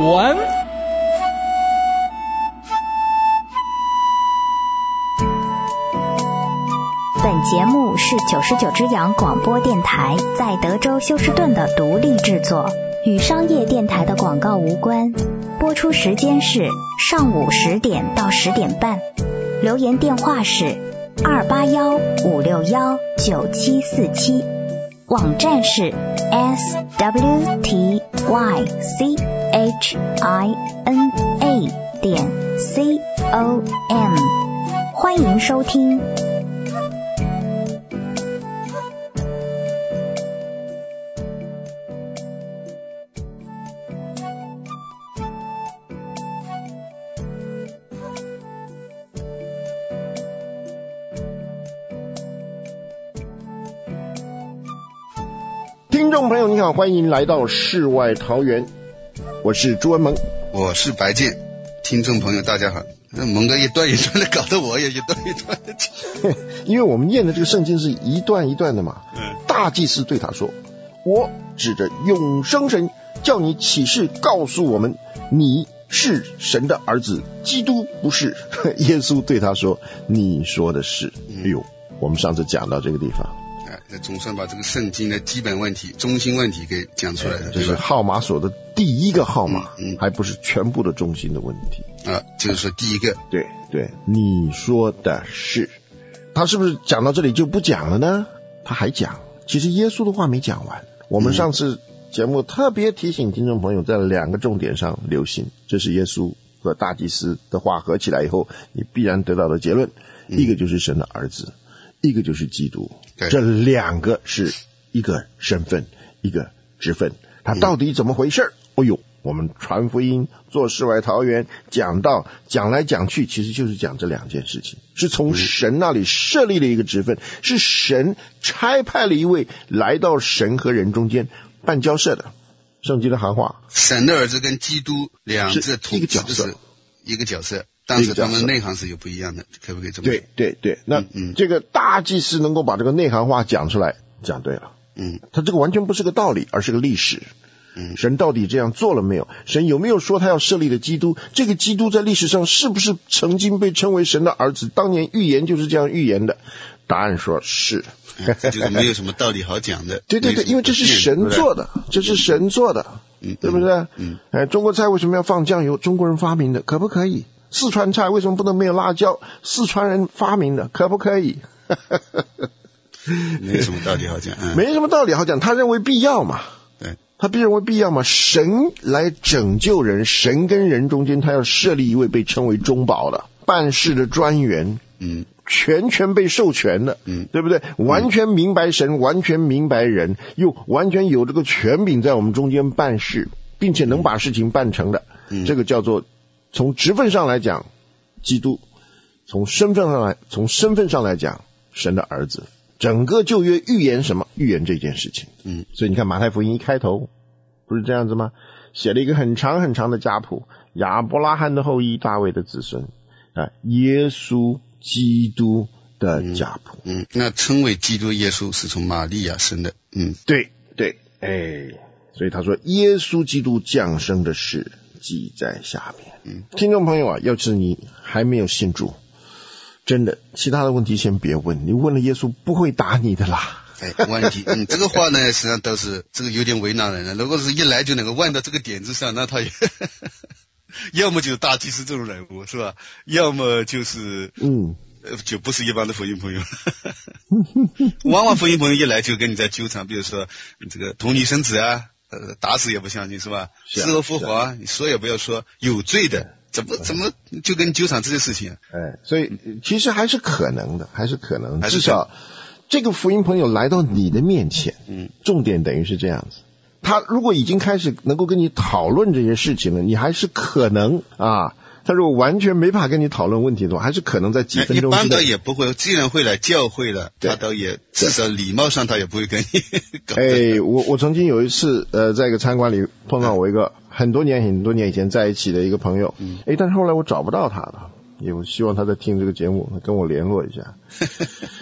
文。 本节目是99只羊广播电台在德州休斯顿的独立制作，与商业电台的广告无关。播出时间是上午10点到10点半。留言电话是281-561-9747。网站是 swtychina.com。欢迎收听。 听众朋友你好，欢迎来到世外桃源，我是朱文萌， 我是白健。听众朋友大家好，蒙哥一段一段的，搞得我也一段一段的因为我们念的这个圣经是一段一段的嘛。大祭司对他说，我指着永生神叫你起誓告诉我们，你是神的儿子，基督不是。耶稣对他说，你说的是。哎呦，我们上次讲到这个地方， 总算把这个圣经的基本问题、中心问题给讲出来了。 这是号码锁的第一个号码，还不是全部的中心的问题啊，就是说第一个。 对，你说的是。他是不是讲到这里就不讲了呢？他还讲，其实耶稣的话没讲完。我们上次节目特别提醒听众朋友在两个重点上留心，这是耶稣和大祭司的话合起来以后你必然得到的结论，一个就是神的儿子，一个就是基督，这两个是一个身份一个职分，他到底怎么回事？哎呦，我们传福音做世外桃源讲来讲去，其实就是讲这两件事情，是从神那里设立了一个职分，是神差派了一位来到神和人中间办交涉的。圣经的行话， 神的儿子跟基督两个一个角色， 一个角色，但是他们内涵是有不一样的，可不可以这么说？ 对，那这个大祭司能够把这个内涵话讲出来，讲对了。他这个完全不是个道理，而是个历史。神到底这样做了没有？神有没有说他要设立的基督？这个基督在历史上是不是曾经被称为神的儿子？当年预言就是这样预言的。答案说是。 就是没有什么道理好讲的。 对，因为这是神做的，这是神做的，对不对？中国菜为什么要放酱油？中国人发明的，可不可以？四川菜为什么不能没有辣椒？四川人发明的，可不可以？ 没什么道理好讲， 没什么道理好讲，他认为必要嘛。他必认为必要嘛？神来拯救人，神跟人中间他要设立一位被称为中保的办事的专员，全权被授权的，对不对？完全明白神，完全明白人，又完全有这个权柄在我们中间办事，并且能把事情办成的，这个叫做从职分上来讲基督，从身份上来讲神的儿子。整个旧约预言什么？预言这件事情。所以你看马太福音一开头不是这样子吗？写了一个很长很长的家谱，亚伯拉罕的后裔，大卫的子孙，耶稣基督的家谱。 那称为基督耶稣是从玛利亚生的。 对，所以他说耶稣基督降生的事记在下面。听众朋友啊，要是你还没有信主，真的其他的问题先别问，你问了耶稣不会打你的啦。 问题这个话呢实际上都是这个有点为难人了。如果是一来就能够问到这个点子上，那他也要么就是大祭司这种人物是吧，要么就是就不是一般的福音朋友。往往福音朋友一来就跟你在纠缠，比如说这个童女生子啊，打死也不相信是吧，死而复活啊，你说也不要说有罪的，怎么就跟纠缠这些事情所以其实还是可能的，至少这个福音朋友来到你的面前，重点等于是这样子，他如果已经开始能够跟你讨论这些事情了，你还是可能他如果完全没法跟你讨论问题的话，还是可能在几分钟之内。 一般的也不会，既然会来教会了，他都也至少礼貌上他也不会跟你搞。 我曾经有一次在一个餐馆里碰到我一个很多年以前在一起的一个朋友，但是后来我找不到他了，我希望他在听这个节目跟我联络一下。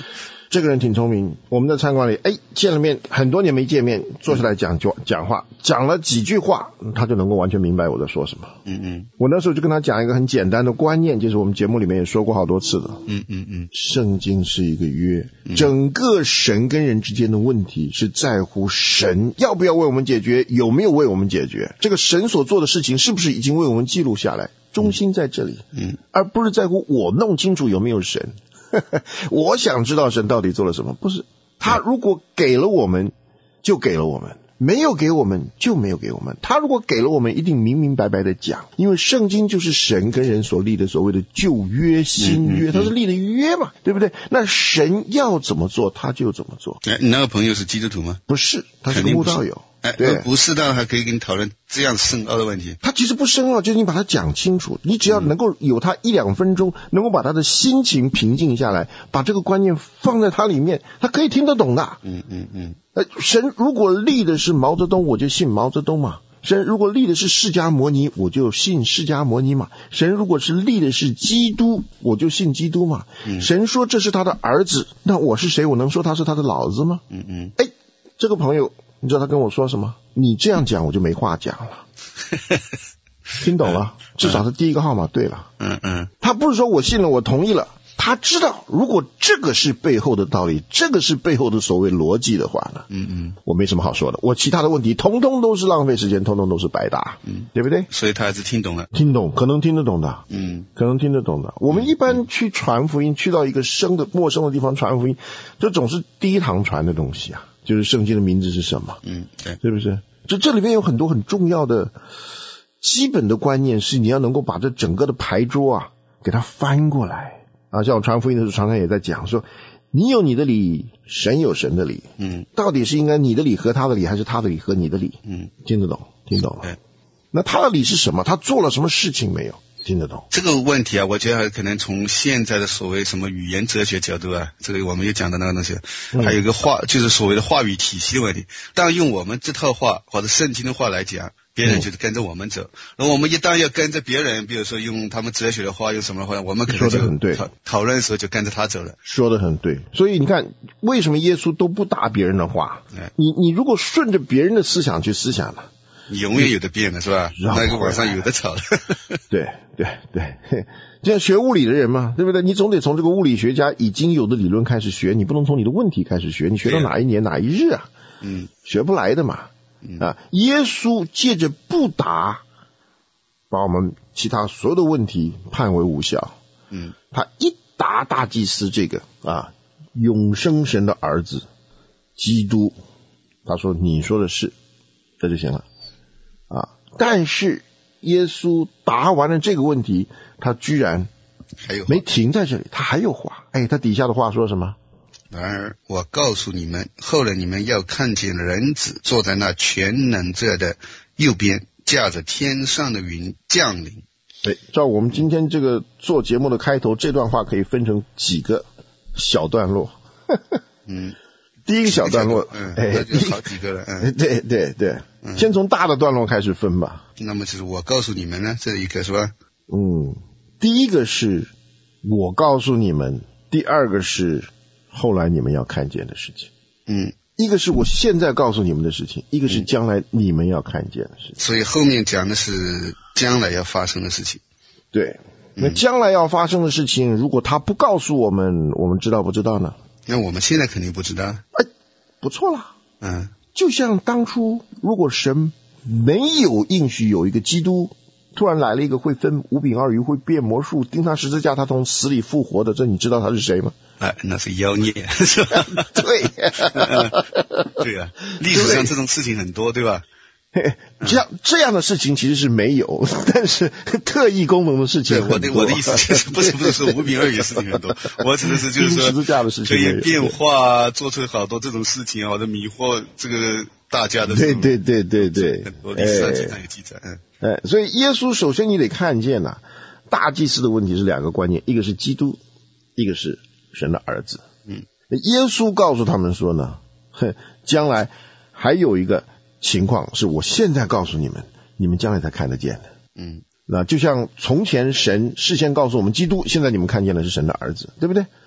这个人挺聪明，我们在餐馆里，见了面很多年没见面，坐下来讲话，讲了几句话，他就能够完全明白我在说什么。我那时候就跟他讲一个很简单的观念，就是我们节目里面也说过好多次的。圣经是一个约，整个神跟人之间的问题是在乎神要不要为我们解决，有没有为我们解决，这个神所做的事情是不是已经为我们记录下来，中心在这里，而不是在乎我弄清楚有没有神。我想知道神到底做了什么，不是他如果给了我们就给了我们，没有给我们就没有给我们，他如果给了我们一定明明白白的讲，因为圣经就是神跟人所立的所谓的旧约新约，他是立的约嘛，对不对？那神要怎么做他就怎么做。 你那个朋友是基督徒吗？ 不是，他是个慕道友。 对，不是，当然还可以跟你讨论这样深奥的问题。 他其实不深奥，就是你把它讲清楚，你只要能够有他1-2分钟，能够把他的心情平静下来，把这个观念放在他里面，他可以听得懂的。神如果立的是毛泽东，我就信毛泽东嘛；神如果立的是释迦牟尼，我就信释迦牟尼嘛；神如果是立的是基督，我就信基督嘛。神说这是他的儿子，那我是谁？我能说他是他的老子吗？这个朋友你知道他跟我说什么？你这样讲我就没话讲了。听懂了？至少是第一个号码对了。他不是说我信了我同意了，他知道如果这个是背后的道理，这个是背后的所谓逻辑的话呢，我没什么好说的，我其他的问题通通都是浪费时间，通通都是白搭，对不对？ 所以他还是听懂了， 听懂，可能听得懂的，可能听得懂的。我们一般去传福音，去到一个陌生的地方传福音，这总是第一堂传的东西啊，就是圣经的名字是什么，对不是？这里面有很多很重要的基本的观念，是你要能够把这整个的牌桌啊给它翻过来啊。像我传福音的时候常常也在讲说，你有你的理，神有神的理，到底是应该你的理和他的理，还是他的理和你的理？听得懂，听懂了。那他的理是什么？他做了什么事情没有？听得懂这个问题啊？我觉得可能从现在的所谓什么语言哲学角度啊，这个我们也讲的那个东西，还有一个就是所谓的话语体系的问题。当然用我们这套话或者圣经的话来讲，别人就是跟着我们走，然后我们一旦要跟着别人，比如说用他们哲学的话，用什么的话，我们可能就讨论的时候就跟着他走了。 说得很对。所以你看，为什么耶稣都不答别人的话？你如果顺着别人的思想去思想了， 你永远有的变了，是吧？那个网上有的吵了。对， 就像学物理的人嘛，对不对？你总得从这个物理学家已经有的理论开始学，你不能从你的问题开始学，你学到哪一年哪一日啊？学不来的嘛。耶稣借着不答，把我们其他所有的问题判为无效。他一答大祭司这个永生神的儿子基督，他说你说的是，这就行了但是耶稣答完了这个问题，他居然没停在这里，他还有话。他底下的话说什么？ 然而我告诉你们，后来你们要看见人子坐在那全能者的右边，驾着天上的云降临。 对，照我们今天这个做节目的开头，这段话可以分成几个小段落。第一个小段落， 那就好几个了。 对，先从大的段落开始分吧。 那么就是我告诉你们呢，这一个是吧？ 第一个是我告诉你们，第二个是后来你们要看见的事情。一个是我现在告诉你们的事情，一个是将来你们要看见的事情。 所以后面讲的是将来要发生的事情。 对，那将来要发生的事情，如果他不告诉我们，我们知道不知道呢？ 那我们现在肯定不知道。 不错啦。就像当初如果神没有应许有一个基督突然来了一个会分5饼2鱼会变魔术钉上十字架他从死里复活的，这你知道他是谁吗？ 那是妖孽是吧？ 对对啊，历史上这种事情很多，对吧？ 这样的事情其实是没有，但是特异功能的事情很多。 我的意思就是不是说5饼2鱼的事情很多，我指的是就是说十字架的事情可以变化做出好多这种事情或者迷惑这个大家的。对， 很多历史上经常有记载。 所以耶稣首先你得看见大祭司的问题是2个观念，一个是基督，一个是神的儿子。耶稣告诉他们说呢，将来还有一个情况是我现在告诉你们，你们将来才看得见的。那就像从前神事先告诉我们基督，现在你们看见的是神的儿子，对不对？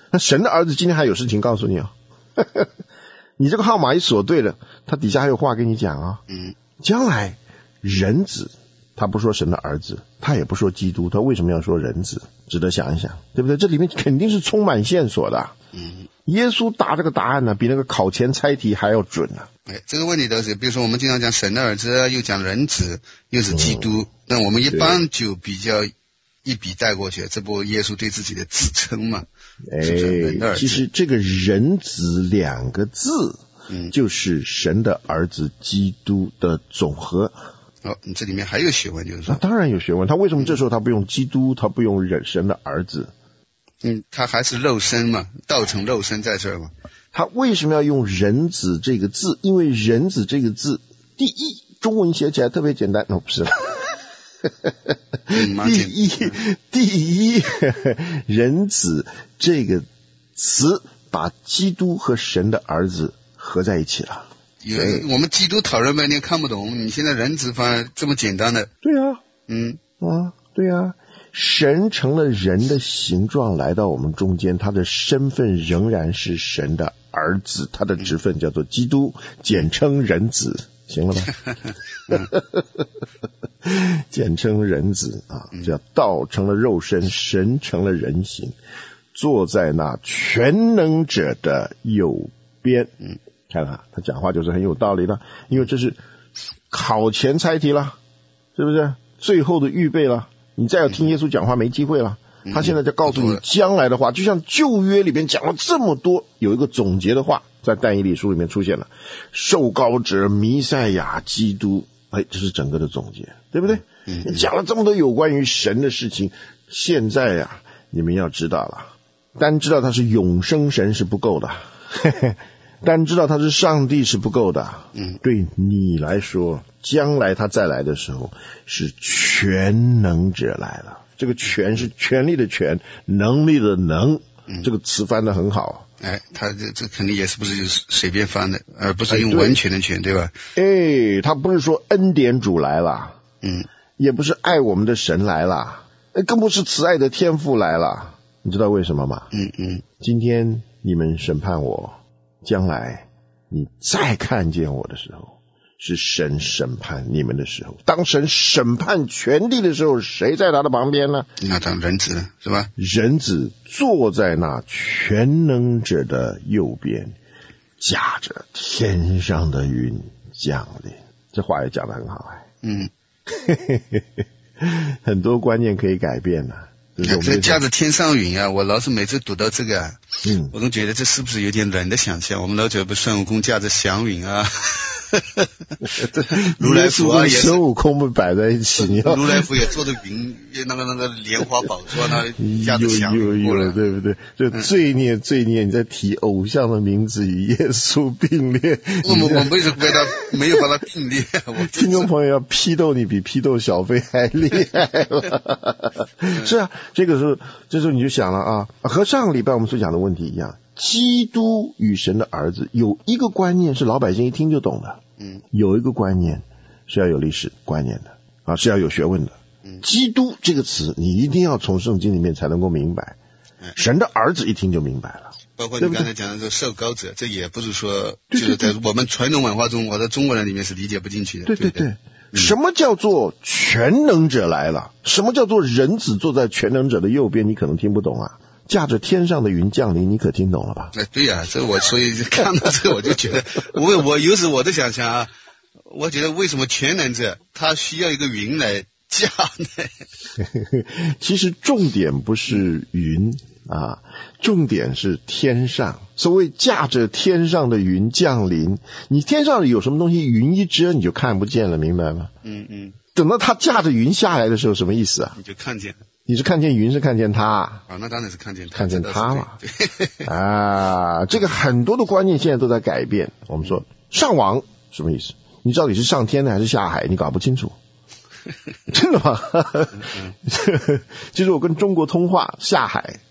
那神的儿子今天还有事情告诉你哦。你这个号码一锁对了，他底下还有话跟你讲啊。将来人子，他不说神的儿子，他也不说基督，他为什么要说人子？值得想一想，对不对？这里面肯定是充满线索的。耶稣答这个答案呢，比那个考前猜题还要准啊。 这个问题都是，比如说我们经常讲神的儿子，又讲人子，又是基督，那我们一般就比较一笔带过去，这不耶稣对自己的自称嘛？ 其实这个人子两个字，就是神的儿子基督的总和。 你这里面还有学问，就是说， 当然有学问。他为什么这时候他不用基督，他不用神的儿子？ 他还是肉身嘛，道成肉身在这儿嘛。 他为什么要用人子这个字？因为人子这个字，第一，中文写起来特别简单。不是了。第一，人子这个词把基督和神的儿子合在一起了。 我们基督讨论半天看不懂，你现在人子反而这么简单的。 对啊。对啊。神成了人的形状来到我们中间，他的身份仍然是神的儿子，他的职分叫做基督，简称人子，行了吧？简称人子啊，叫道成了肉身，神成了人形，坐在那全能者的右边。看看他讲话就是很有道理的，因为这是考前猜题了，是不是？最后的预备了。你再要听耶稣讲话没机会了，他现在在告诉你将来的话，就像旧约里面讲了这么多，有一个总结的话在但以理书里面出现了，受膏者、弥赛亚、基督，这是整个的总结，对不对？讲了这么多有关于神的事情，现在你们要知道了，单知道他是永生神是不够的，单知道他是上帝是不够的。对你来说，将来他再来的时候是全能者来了。这个权是权力的权，能力的能，这个词翻得很好。 他这肯定也是不是就是随便翻的，而不是用完全的权，对吧？ 他不是说恩典主来了，也不是爱我们的神来了，更不是慈爱的天父来了。你知道为什么吗？今天你们审判我，将来你再看见我的时候，是神审判你们的时候。当神审判全地的时候，谁在他的旁边呢？ 那当人子是吧？ 人子坐在那全能者的右边，驾着天上的云降临。这话也讲得很好。很多观念可以改变这驾着天上云我老是每次读到这个我总觉得这是不是有点人的想象？我们老觉得孙悟空驾着祥云如来佛也是孙悟空不摆在一起， 如来佛也坐着云，那个莲花宝座驾着祥云过来， 对不对？就罪孽，你在提偶像的名字与耶稣并列。 我为什么没有把它并列？ 听众朋友要批斗你比批斗小飞还厉害了。是啊，这时候你就想了和上个礼拜我们所讲的问题一样，基督与神的儿子有一个观念是老百姓一听就懂的，有一个观念是要有历史观念的是要有学问的。基督这个词你一定要从圣经里面才能够明白，神的儿子一听就明白了。 包括你刚才讲的这个受膏者，这也不是说就是在我们传统文化中，我在中国人里面是理解不进去的。 对。什么叫做全能者来了？什么叫做人子坐在全能者的右边？你可能听不懂驾着天上的云降临，你可听懂了吧？ 对这我所以看到这个我就觉得，我有时我的想象我觉得为什么全能者他需要一个云来驾呢？ 其实重点不是云重点是天上。所谓驾着天上的云降临，你天上有什么东西云一遮你就看不见了，明白吗？等到他驾着云下来的时候，什么意思你就看见了。 你是看见云，是看见他那当然是看见他嘛。这个很多的观念现在都在改变。我们说上网什么意思？你到底是上天呢还是下海？你搞不清楚。真的吗？其实我跟中国通话下海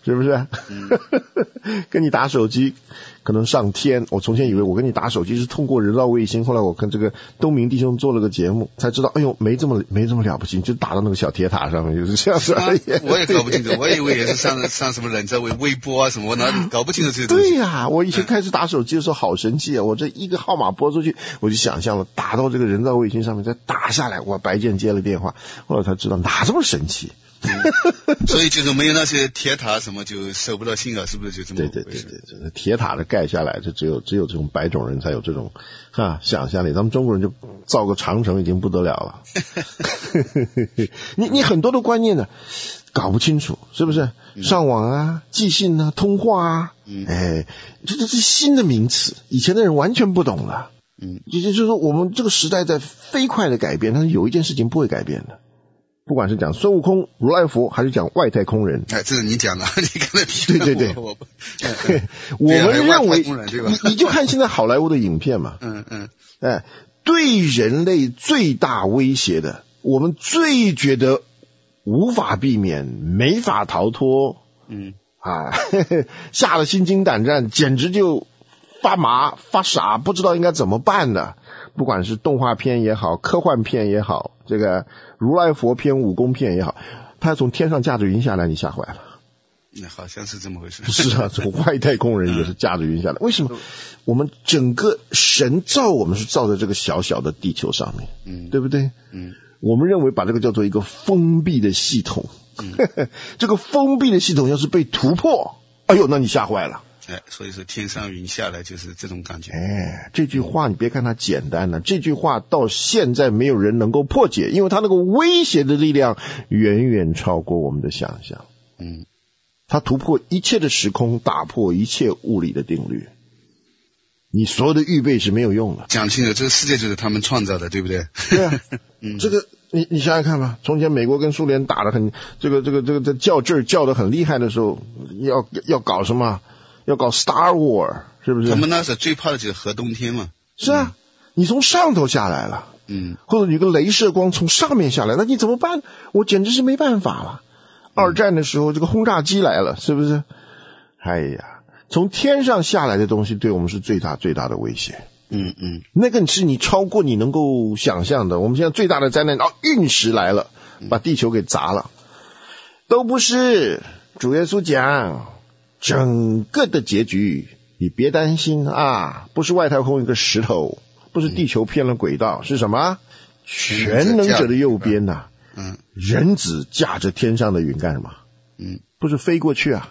是不是？跟你打手机可能上天，我从前以为我跟你打手机是通过人造卫星，后来我跟这个东明弟兄做了个节目，才知道，哎呦，没这么了不起，就打到那个小铁塔上面，就是这样子而已。 我也搞不清楚，我以为也是上什么人造微波啊什么，我哪搞不清楚这些东西。 对呀，我以前开始打手机的时候好神奇啊，我这一个号码拨出去，我就想象了打到这个人造卫星上面，再打下来，我白键接了电话，后来才知道哪这么神奇。 所以就是没有那些铁塔什么就收不到信号，是不是就这么回事？ 对，铁塔的盖下来，就只有这种白种人才有这种想象力，咱们中国人就造个长城已经不得了了。你很多的观念呢搞不清楚，是不是？上网啊，寄信啊，通话啊，这是新的名词，以前的人完全不懂了。也就是说，我们这个时代在飞快的改变，但是有一件事情不会改变的。不管是讲孙悟空、如来佛，还是讲外太空人， 这是你讲的，你刚才提对，我们认为，你就看现在好莱坞的影片嘛，对人类最大威胁的，我们最觉得无法避免、没法逃脱，吓得心惊胆战，简直就发麻发傻，不知道应该怎么办的。不管是动画片也好，科幻片也好，这个如来佛片、武功片也好，他从天上驾着云下来，你吓坏了。 那好像是这么回事。 是啊，这个外太空人也是驾着云下来。为什么？我们整个神造我们是造在这个小小的地球上面，对不对？我们认为把这个叫做一个封闭的系统。这个封闭的系统要是被突破，哎呦，那你吓坏了。 所以说天上云下来就是这种感觉。 这句话你别看它简单了，这句话到现在没有人能够破解，因为它那个威胁的力量远远超过我们的想象。它突破一切的时空，打破一切物理的定律。你所有的预备是没有用的。 讲清楚，这个世界就是他们创造的，对不对？ 对啊，这个你想想看吧，从前美国跟苏联打得很这个较劲儿较得很厉害的时候，要搞什么？要搞 Star War， 是不是？ 他们那时候最怕的就是核冬天嘛。 是啊，你从上头下来了，或者有个镭射光从上面下来，那你怎么办？我简直是没办法了。二战的时候，这个轰炸机来了，是不是？哎呀，从天上下来的东西对我们是最大的威胁。那个是你超过你能够想象的。我们现在最大的灾难，陨石来了，把地球给砸了，都不是。主耶稣讲。整个的结局你别担心啊，不是外太空一个石头，不是地球偏了轨道，是什么？全能者的右边呐，人子驾着天上的云干什么？不是飞过去啊，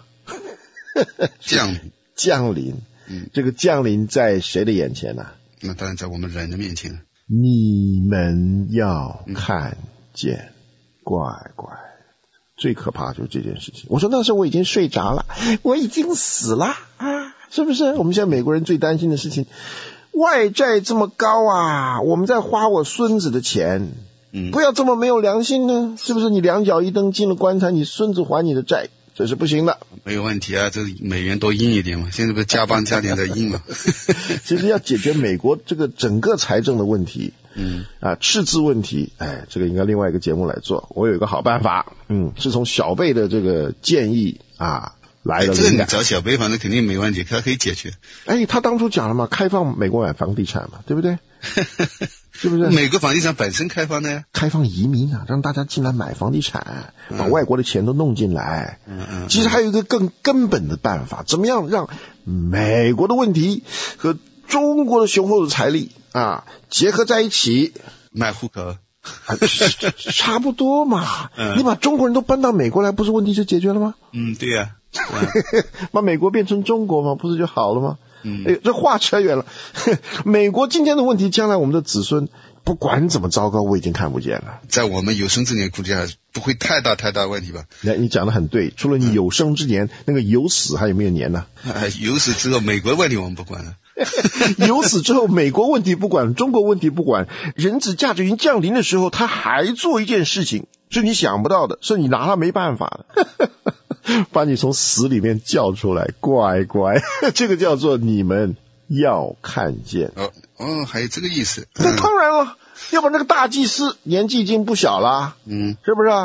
降临，这个降临在谁的眼前呢？ 那当然在我们人的面前。 你们要看见，乖。最可怕就是这件事情。我说那时候我已经睡着了，我已经死了啊，是不是？我们现在美国人最担心的事情，外债这么高啊，我们在花我孙子的钱，不要这么没有良心呢，是不是？你两脚一蹬进了棺材，你孙子还你的债，这是不行的。 没有问题啊，这美元多印一点嘛，现在不是加班加点在印嘛。 其实要解决美国这个整个财政的问题，赤字问题，这个应该另外一个节目来做。我有一个好办法，是从小贝的这个建议来的。 这个你找小贝，反正肯定没问题，他可以解决。 他当初讲了嘛，开放美国买房地产嘛，对不对？是不是？ 美国房地产本身开放的呀， 开放移民啊，让大家进来买房地产，把外国的钱都弄进来。其实还有一个更根本的办法，怎么样让美国的问题和中国的雄厚的财力结合在一起， 买户口。 差不多嘛，你把中国人都搬到美国来，不是问题就解决了吗？ 对呀， 把美国变成中国嘛，不是就好了吗？这话扯远了。美国今天的问题，将来我们的子孙不管怎么糟糕，我已经看不见了。 在我们有生之年，估计还不会太大问题吧？ 你讲得很对，除了你有生之年，那个有死还有没有年呢？ 有死之后，美国问题我们不管了。 有死之后，美国问题不管，中国问题不管，人子驾着云降临的时候，他还做一件事情，是你想不到的，是你拿他没办法的。把你从死里面叫出来，乖，这个叫做你们要看见。 还有这个意思。 那当然了，要不然那个大祭司年纪已经不小了，是不是啊？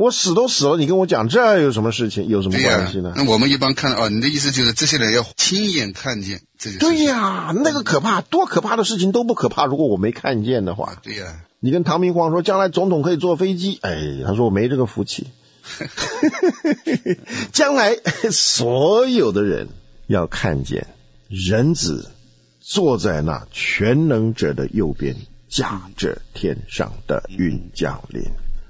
我死都死了，你跟我讲这有什么事情，有什么关系呢？ 那我们一般看你的意思就是这些人要亲眼看见这些事情。 对呀，那个可怕，多可怕的事情都不可怕，如果我没看见的话。 对呀， 你跟唐明皇说将来总统可以坐飞机，他说我没这个福气。将来所有的人要看见人子坐在那全能者的右边，驾着天上的云降临。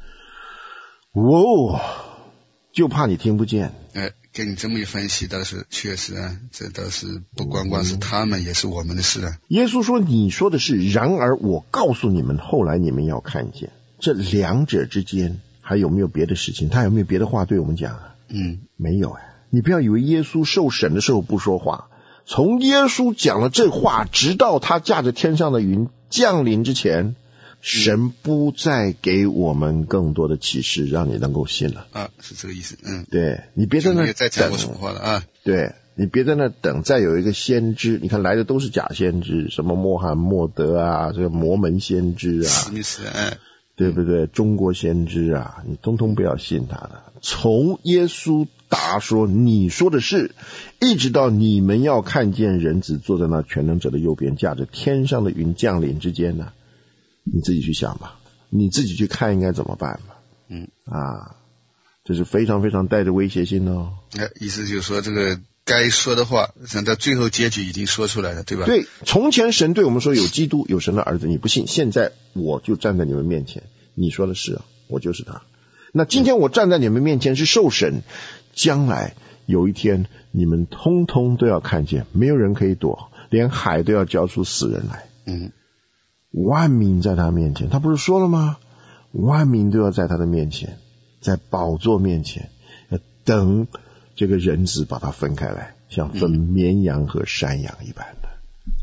就怕你听不见。 跟你这么一分析，倒是确实啊，这倒是不光光是他们，也是我们的事啊。 耶稣说你说的是，然而我告诉你们，后来你们要看见。这两者之间还有没有别的事情？他有没有别的话对我们讲啊？没有。你不要以为耶稣受审的时候不说话，从耶稣讲了这话，直到他驾着天上的云降临之前，神不再给我们更多的启示，让你能够信了是这个意思。 对，你别在那再讲过什么话了啊？ 对，你别在那等再有一个先知，你看来的都是假先知，什么穆罕默德啊，这个摩门先知啊， 史密斯对不对？中国先知啊，你通通不要信他的。从耶稣答说你说的是，一直到你们要看见人子坐在那全能者的右边，驾着天上的云降临之间呢，你自己去想吧，你自己去看应该怎么办吧。这是非常非常带着威胁性的意思就是说，这个该说的话想到最后结局已经说出来了，对吧？ 对，从前神对我们说有基督，有神的儿子，你不信，现在我就站在你们面前，你说的是我就是他。那今天我站在你们面前是受审，将来有一天你们通通都要看见，没有人可以躲，连海都要交出死人来。万民在他面前，他不是说了吗？万民都要在他的面前，在宝座面前，等这个人子把它分开来，像分绵羊和山羊一般的。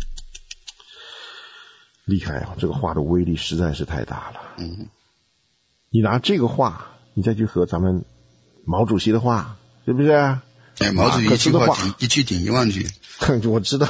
厉害这个话的威力实在是太大了。你拿这个话，你再去和咱们毛主席的话，是不是？ 毛主席一句顶1万句。 我知道。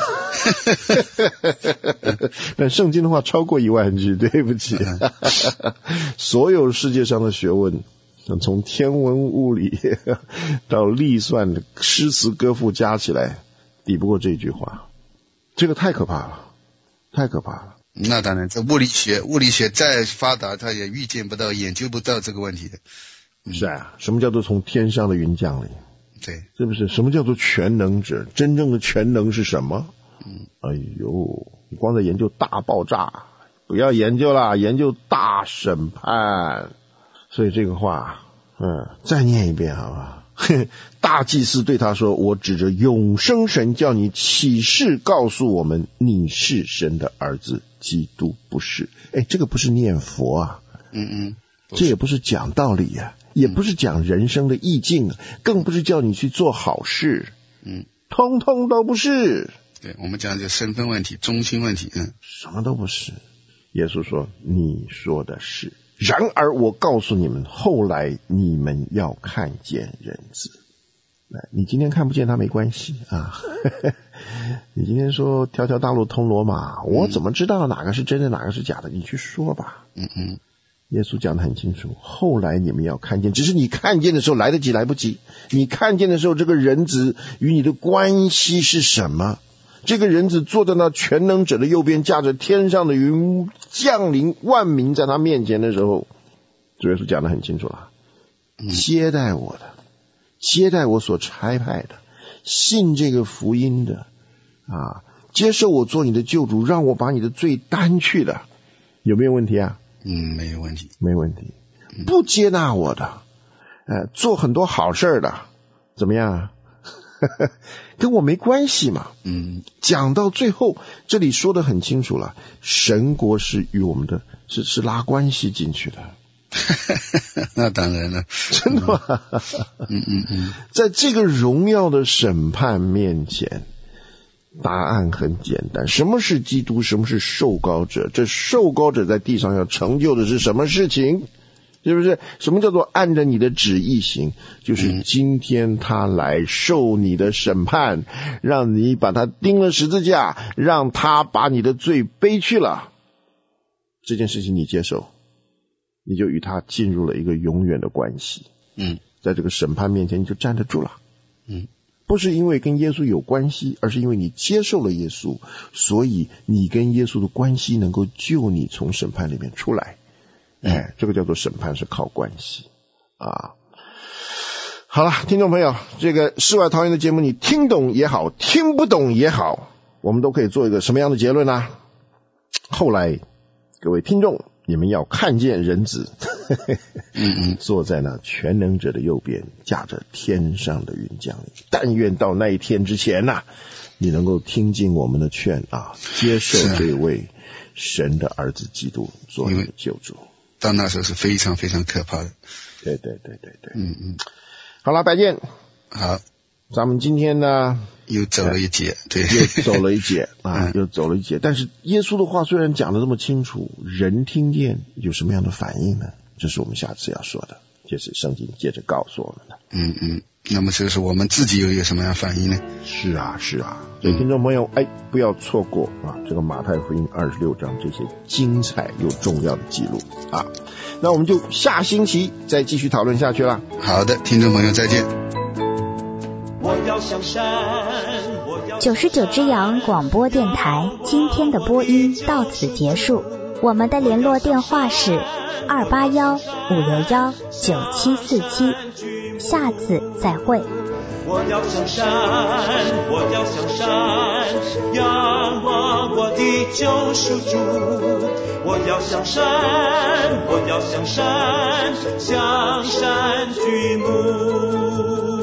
但圣经的话超过1万句，对不起。所有世界上的学问，从天文物理到历算的诗词歌赋加起来，抵不过这句话。这个太可怕了，太可怕了。 那当然，这物理学再发达，它也预见不到、研究不到这个问题的。 是啊，什么叫做从天上的云降临？ 对， 是不是？什么叫做全能者？真正的全能是什么？你光在研究大爆炸，不要研究啦，研究大审判。所以这个话，再念一遍好吧？大祭司对他说，我指着永生神叫你起誓告诉我们，你是神的儿子，基督不是。这个不是念佛啊。这也不是讲道理啊，也不是讲人生的意境，更不是叫你去做好事。通通都不是。 对，我们讲这身份问题、中心问题。 什么都不是。耶稣说你说的是，然而我告诉你们，后来你们要看见人子。你今天看不见他没关系啊。你今天说条条大路通罗马，我怎么知道哪个是真的哪个是假的？你去说吧。耶稣讲得很清楚，后来你们要看见，只是你看见的时候来得及来不及。你看见的时候，这个人子与你的关系是什么？这个人子坐在那全能者的右边，驾着天上的云降临，万民在他面前的时候，主耶稣讲得很清楚了。接待我的，接待我所差派的，信这个福音的接受我做你的救主，让我把你的罪担去了，有没有问题啊？ 没有问题， 没问题。不接纳我的，做很多好事的，怎么样？跟我没关系嘛。讲到最后，这里说得很清楚了，神国是与我们的是拉关系进去的。 那当然了， 真的吗？在这个荣耀的审判面前，答案很简单，什么是基督，什么是受膏者？这受膏者在地上要成就的是什么事情？是不是？什么叫做按着你的旨意行？就是今天他来受你的审判，让你把他钉了十字架，让他把你的罪背去了。这件事情你接受， 你就与他进入了一个永远的关系。在这个审判面前你就站得住了。不是因为跟耶稣有关系，而是因为你接受了耶稣，所以你跟耶稣的关系能够救你从审判里面出来。这个叫做审判是靠关系啊。好了，听众朋友，这个世外桃源的节目你听懂也好，听不懂也好，我们都可以做一个什么样的结论呢？后来各位听众，你们要看见人子坐在那全能者的右边，驾着天上的云降临。但愿到那一天之前你能够听进我们的劝接受这位神的儿子基督做你的救主。 到那时候是非常非常可怕的。 对。好了，白健， 好， 咱们今天呢又走了一节，对， 又走了一节又走了一节。但是耶稣的话虽然讲得这么清楚，人听见有什么样的反应呢？这是我们下次要说的，就是圣经接着告诉我们的。 那么这是我们自己又有什么样的反应呢？ 是啊，所以听众朋友，不要错过这个马太福音26章这些精彩又重要的记录那我们就下星期再继续讨论下去了。 好的，听众朋友再见。 99只羊广播电台今天的播音到此结束，我们的联络电话是281-561-9747，下次再会。 我要向山，仰望我的救赎主。我要向山，向山举目。